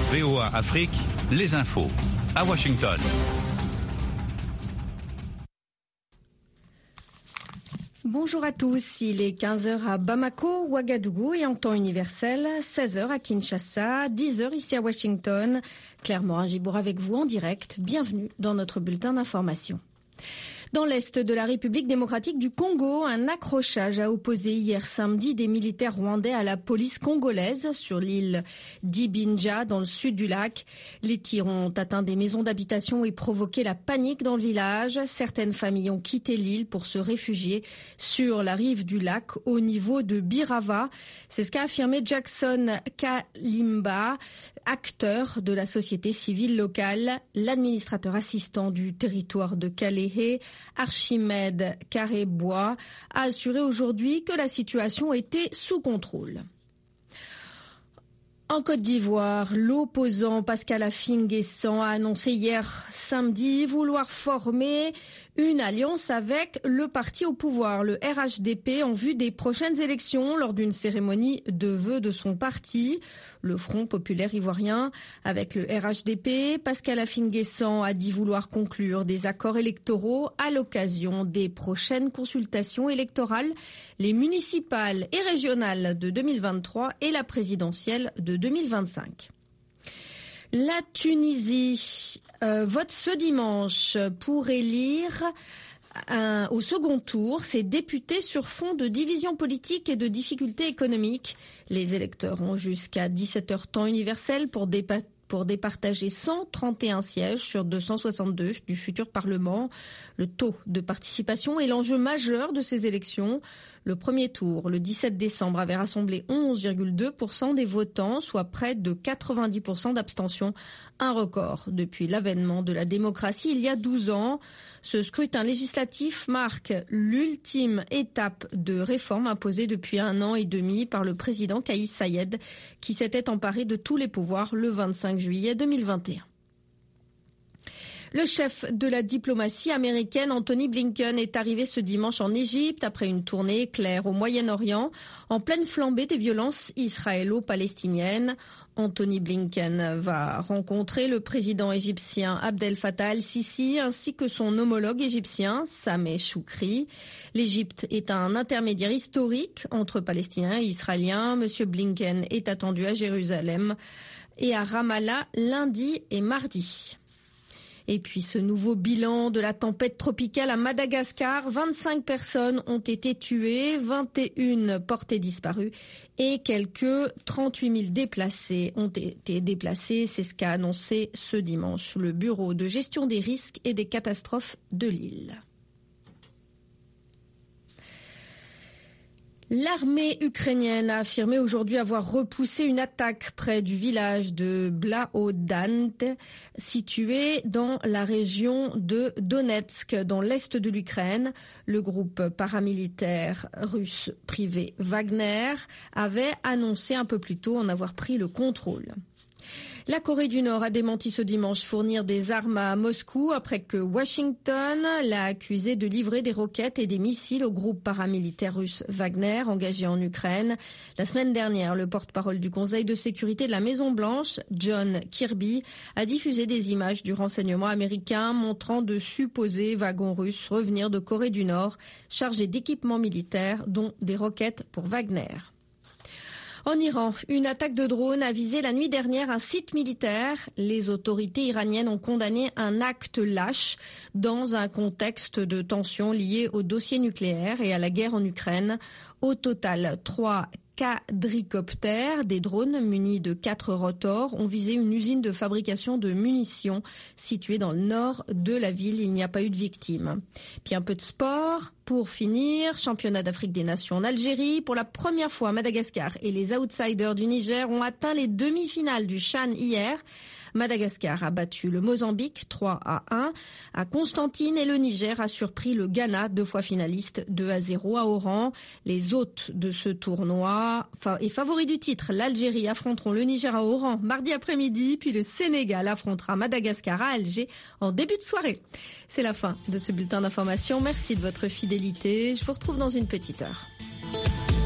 VOA Afrique, les infos. À Washington. Bonjour à tous, il est 15h à Bamako, Ouagadougou et en temps universel, 16h à Kinshasa, 10h ici à Washington. Claire Morin-Gibour avec vous en direct, bienvenue dans notre bulletin d'information. Dans l'est de la République démocratique du Congo, un accrochage a opposé hier samedi des militaires rwandais à la police congolaise sur l'île d'Ibinja dans le sud du lac. Les tirs ont atteint des maisons d'habitation et provoqué la panique dans le village. Certaines familles ont quitté l'île pour se réfugier sur la rive du lac au niveau de Birava. C'est ce qu'a affirmé Jackson Kalimba, acteur de la société civile locale. L'administrateur assistant du territoire de Kalehe, Archimède Carré-Bois, a assuré aujourd'hui que la situation était sous contrôle. En Côte d'Ivoire, l'opposant Pascal Affi-N'Guessan a annoncé hier samedi vouloir former une alliance avec le parti au pouvoir, le RHDP, en vue des prochaines élections lors d'une cérémonie de vœux de son parti, le Front populaire ivoirien. Avec le RHDP, Pascal Affi-N'Guessan a dit vouloir conclure des accords électoraux à l'occasion des prochaines consultations électorales, les municipales et régionales de 2023 et la présidentielle de 2025. La Tunisie vote ce dimanche pour élire au second tour ses députés sur fond de division politique et de difficultés économiques. Les électeurs ont jusqu'à 17h temps universel pour départager 131 sièges sur 262 du futur Parlement. Le taux de participation est l'enjeu majeur de ces élections. Le premier tour, le 17 décembre, avait rassemblé 11,2% des votants, soit près de 90% d'abstention. Un record depuis l'avènement de la démocratie il y a 12 ans. Ce scrutin législatif marque l'ultime étape de réforme imposée depuis 1 an et demi par le président Kais Saied, qui s'était emparé de tous les pouvoirs le 25 juillet 2021. Le chef de la diplomatie américaine, Antony Blinken, est arrivé ce dimanche en Égypte après une tournée éclair au Moyen-Orient, en pleine flambée des violences israélo-palestiniennes. Antony Blinken va rencontrer le président égyptien Abdel Fattah al-Sisi ainsi que son homologue égyptien Sameh Choukri. L'Égypte est un intermédiaire historique entre Palestiniens et Israéliens. Monsieur Blinken est attendu à Jérusalem et à Ramallah lundi et mardi. Et puis ce nouveau bilan de la tempête tropicale à Madagascar, 25 personnes ont été tuées, 21 portées disparues et quelques 38 000 déplacés ont été déplacés. C'est ce qu'a annoncé ce dimanche le Bureau de gestion des risques et des catastrophes de l'île. L'armée ukrainienne a affirmé aujourd'hui avoir repoussé une attaque près du village de Blahodane, situé dans la région de Donetsk, dans l'est de l'Ukraine. Le groupe paramilitaire russe privé Wagner avait annoncé un peu plus tôt en avoir pris le contrôle. La Corée du Nord a démenti ce dimanche fournir des armes à Moscou après que Washington l'a accusé de livrer des roquettes et des missiles au groupe paramilitaire russe Wagner engagé en Ukraine. La semaine dernière, le porte-parole du Conseil de sécurité de la Maison-Blanche, John Kirby, a diffusé des images du renseignement américain montrant de supposés wagons russes revenir de Corée du Nord chargés d'équipements militaires, dont des roquettes pour Wagner. En Iran, une attaque de drone a visé la nuit dernière un site militaire. Les autorités iraniennes ont condamné un acte lâche dans un contexte de tensions liées au dossier nucléaire et à la guerre en Ukraine. Au total, 3 quadricoptères, des drones munis de 4 rotors, ont visé une usine de fabrication de munitions située dans le nord de la ville. Il n'y a pas eu de victimes. Puis un peu de sport. Pour finir, championnat d'Afrique des Nations en Algérie. Pour la première fois, Madagascar et les outsiders du Niger ont atteint les demi-finales du CHAN hier. Madagascar a battu le Mozambique 3-1 à Constantine et le Niger a surpris le Ghana, 2 fois finaliste, 2-0 à Oran. Les hôtes de ce tournoi et favoris du titre, l'Algérie affronteront le Niger à Oran mardi après-midi, puis le Sénégal affrontera Madagascar à Alger en début de soirée. C'est la fin de ce bulletin d'information. Merci de votre fidélité. Je vous retrouve dans une petite heure.